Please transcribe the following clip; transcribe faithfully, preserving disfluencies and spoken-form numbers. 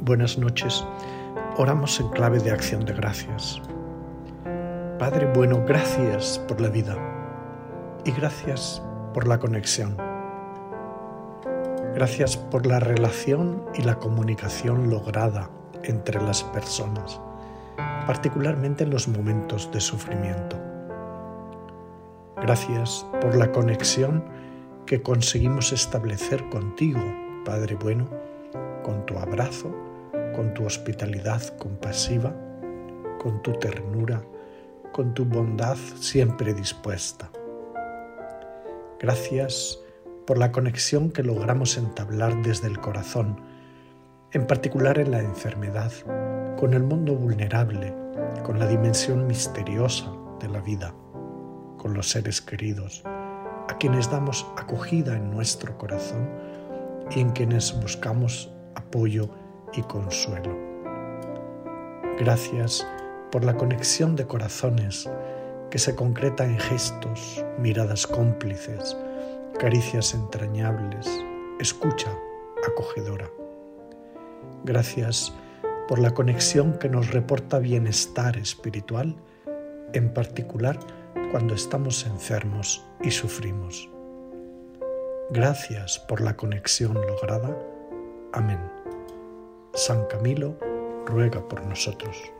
Buenas noches. Oramos en clave de acción de gracias. Padre bueno, gracias por la vida y gracias por la conexión. Gracias por la relación y la comunicación lograda entre las personas, particularmente en los momentos de sufrimiento. Gracias por la conexión que conseguimos establecer contigo, Padre bueno, con tu abrazo, con tu hospitalidad compasiva, con tu ternura, con tu bondad siempre dispuesta. Gracias por la conexión que logramos entablar desde el corazón, en particular en la enfermedad, con el mundo vulnerable, con la dimensión misteriosa de la vida, con los seres queridos, a quienes damos acogida en nuestro corazón y en quienes buscamos apoyo y consuelo. Gracias por la conexión de corazones que se concreta en gestos, miradas cómplices, caricias entrañables, escucha acogedora. Gracias por la conexión que nos reporta bienestar espiritual, en particular cuando estamos enfermos y sufrimos. Gracias por la conexión lograda. Amén. San Camilo ruega por nosotros.